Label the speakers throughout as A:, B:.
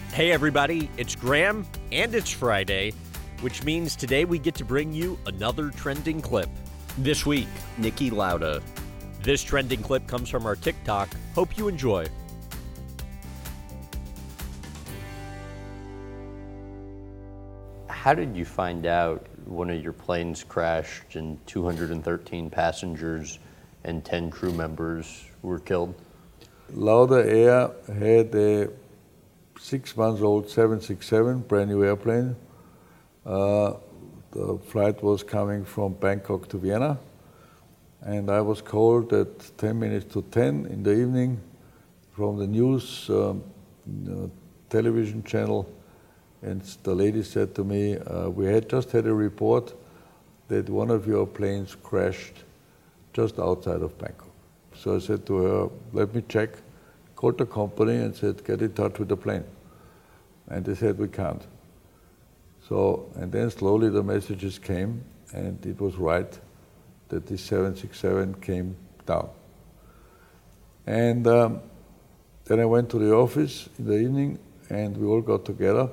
A: Hey everybody, it's Graham, and it's Friday, which means today we get to bring you another trending clip. This week, Niki Lauda. This trending clip comes from our TikTok. Hope you enjoy.
B: How did you find out one of your planes crashed and 213 passengers and 10 crew members were killed?
C: Lauda Air had a 6-month-old 767, brand new airplane. The flight was coming from Bangkok to Vienna, and I was called at 10 minutes to 10 in the evening from the news television channel, and the lady said to me, we had just had a report that one of your planes crashed just outside of Bangkok. So I said to her, let me check. Called the company and said, get in touch with the plane. And they said, we can't. So, and then slowly the messages came, and it was right that this 767 came down. And then I went to the office in the evening, and we all got together,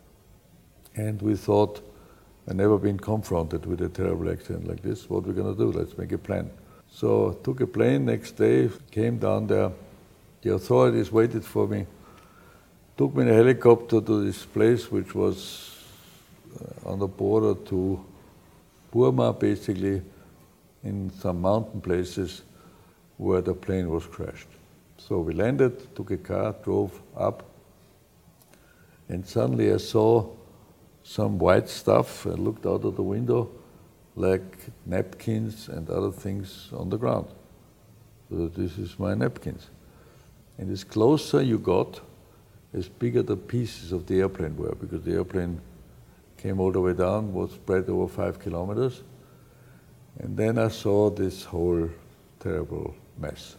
C: and we thought, I've never been confronted with a terrible accident like this. What are we going to do? Let's make a plan. So took a plane next day, came down there. The authorities waited for me, took me in a helicopter to this place which was on the border to Burma, basically, in some mountain places where the plane was crashed. So we landed, took a car, drove up, and suddenly I saw some white stuff. I looked out of the window, like napkins and other things on the ground. So this is my napkins. And as closer you got, as bigger the pieces of the airplane were, because the airplane came all the way down, was spread over 5 kilometers. And then I saw this whole terrible mess.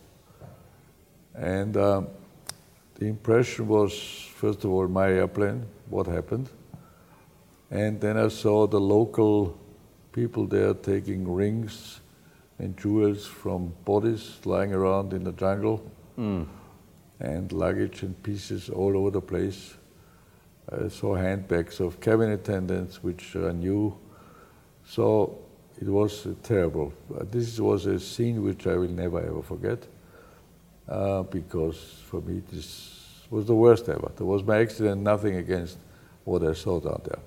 C: And the impression was, first of all, my airplane, what happened. And then I saw the local people there taking rings and jewels from bodies lying around in the jungle. And luggage and pieces all over the place. I saw handbags of cabin attendants, which I knew. So it was terrible. This was a scene which I will never ever forget, because for me this was the worst ever. There was my accident, nothing against what I saw down there.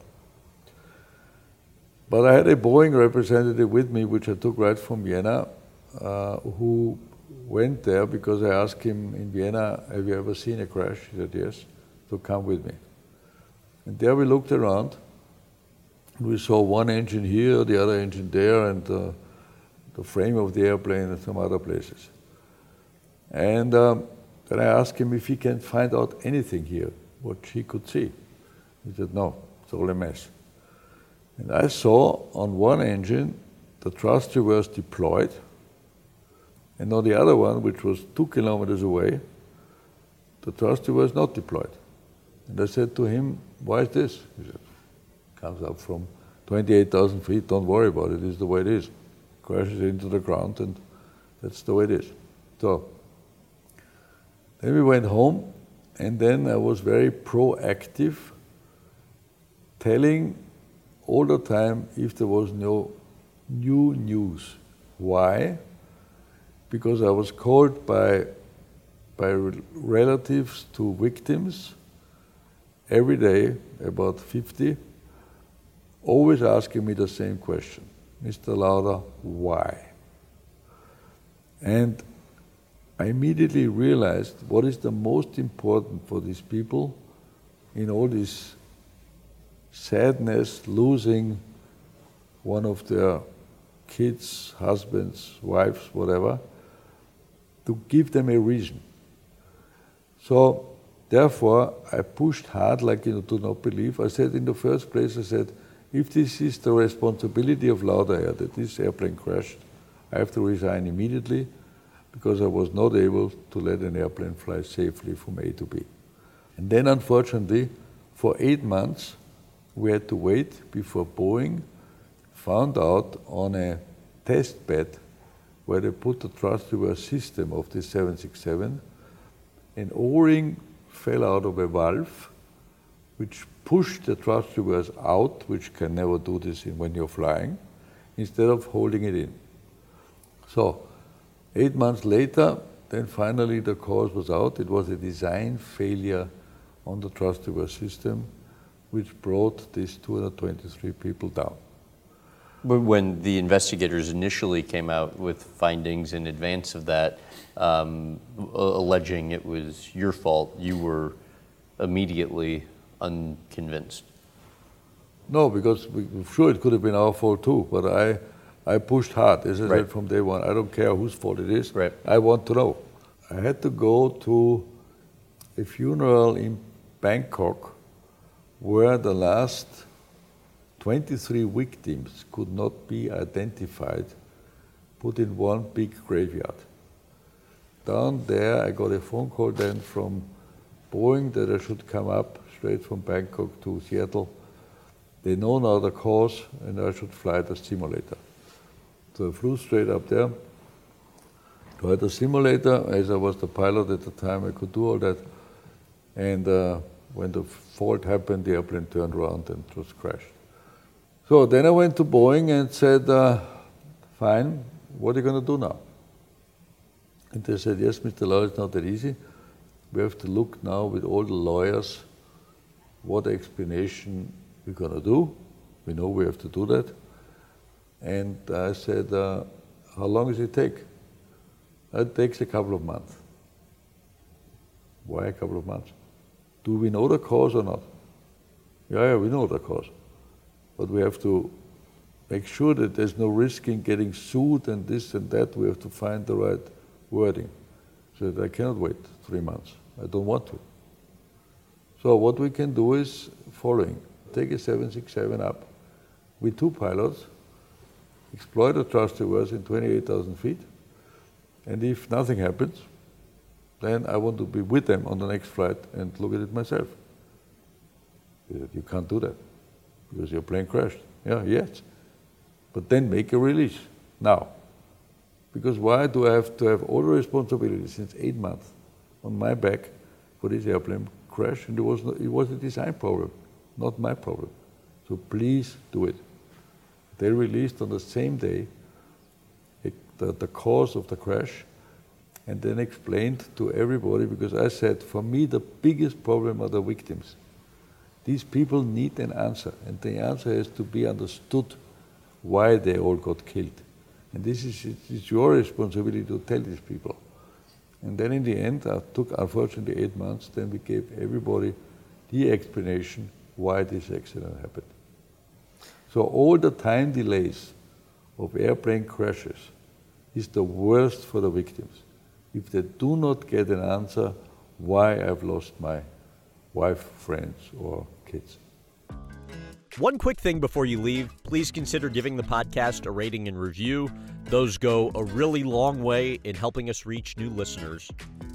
C: But I had a Boeing representative with me, which I took right from Vienna, who went there because I asked him in Vienna, have you ever seen a crash? He said, yes, so come with me. And there we looked around. We saw one engine here, the other engine there, and the frame of the airplane and some other places. And then I asked him if he can find out anything here, what he could see. He said, no, it's all a mess. And I saw on one engine the thrust reverse deployed, and on the other one, which was 2 kilometers away, the thruster was not deployed. And I said to him, why is this? He said, comes up from 28,000 feet, don't worry about it, it's the way it is. Crashes into the ground, and that's the way it is. So then we went home, and then I was very proactive, telling all the time if there was no new news. Why? Because I was called by relatives to victims every day, about 50, always asking me the same question, Mr. Lauda, why? And I immediately realized what is the most important for these people in all this sadness, losing one of their kids, husbands, wives, whatever, to give them a reason. So therefore, I pushed hard, like, to not believe. I said in the first place, I said, if this is the responsibility of Lauda Air, that this airplane crashed, I have to resign immediately, because I was not able to let an airplane fly safely from A to B. And then, unfortunately, for 8 months, we had to wait before Boeing found out on a test bed where they put the thrust reverse system of the 767, an O-ring fell out of a valve which pushed the thrust reverse out, which can never do this when you're flying, instead of holding it in. So 8 months later, then finally the cause was out. It was a design failure on the thrust reverse system, which brought these 223 people down.
B: But when the investigators initially came out with findings in advance of that, alleging it was your fault, you were immediately unconvinced.
C: No, because sure it could have been our fault too, but I pushed hard, as I said from day one. I don't care whose fault it is.
B: Right.
C: I want to know. I had to go to a funeral in Bangkok where the last 23 victims could not be identified, put in one big graveyard. Down there, I got a phone call then from Boeing that I should come up straight from Bangkok to Seattle. They know now the cause, and I should fly the simulator. So I flew straight up there, tried the simulator. As I was the pilot at the time, I could do all that. And when the fault happened, the airplane turned around and just crashed. So then I went to Boeing and said, fine, what are you going to do now? And they said, yes, Mr. Lauda, it's not that easy. We have to look now with all the lawyers what explanation we're going to do. We know we have to do that. And I said, how long does it take? It takes a couple of months. Why a couple of months? Do we know the cause or not? Yeah, we know the cause. But we have to make sure that there's no risk in getting sued and this and that. We have to find the right wording. So that I cannot wait 3 months. I don't want to. So what we can do is following. Take a 767 up with 2 pilots, exploit the thrust reverse in 28,000 feet, and if nothing happens, then I want to be with them on the next flight and look at it myself. You can't do that because your plane crashed. Yeah, yes. But then make a release now. Because why do I have to have all the responsibility since 8 months on my back for this airplane crash? And it was a design problem, not my problem. So please do it. They released on the same day the cause of the crash, and then explained to everybody, because I said, for me, the biggest problem are the victims. These people need an answer, and the answer has to be understood why they all got killed. And this is it's your responsibility to tell these people. And then in the end, it took, unfortunately, 8 months, then we gave everybody the explanation why this accident happened. So all the time delays of airplane crashes is the worst for the victims. If they do not get an answer why I've lost my wife, friends, or kids.
A: One quick thing before you leave, please consider giving the podcast a rating and review. Those go a really long way in helping us reach new listeners.